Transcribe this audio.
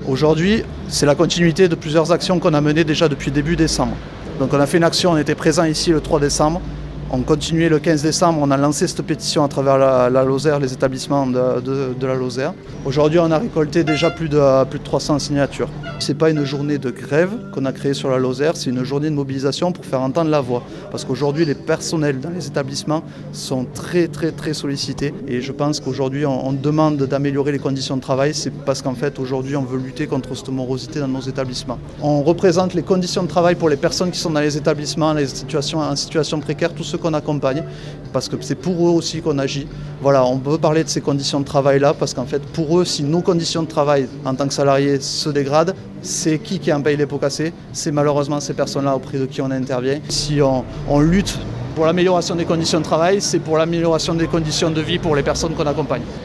Aujourd'hui, c'est la continuité de plusieurs actions qu'on a menées déjà depuis début décembre. Donc on a fait une action, on était présent ici le 3 décembre. On continuait le 15 décembre, on a lancé cette pétition à travers la Lozère, les établissements de la Lozère. Aujourd'hui, on a récolté déjà plus de 300 signatures. Ce n'est pas une journée de grève qu'on a créée sur la Lozère, c'est une journée de mobilisation pour faire entendre la voix. Parce qu'aujourd'hui, les personnels dans les établissements sont très sollicités. Et je pense qu'aujourd'hui, on demande d'améliorer les conditions de travail. C'est parce qu'en fait, aujourd'hui, on veut lutter contre cette morosité dans nos établissements. On représente les conditions de travail pour les personnes qui sont dans les établissements, en situation précaire, tous ceux qu'on accompagne, parce que c'est pour eux aussi qu'on agit. Voilà, on peut parler de ces conditions de travail-là, parce qu'en fait, pour eux, si nos conditions de travail en tant que salariés se dégradent, c'est qui en paye les pots cassés? C'est malheureusement ces personnes-là auprès de qui on intervient. Si on lutte pour l'amélioration des conditions de travail, c'est pour l'amélioration des conditions de vie pour les personnes qu'on accompagne.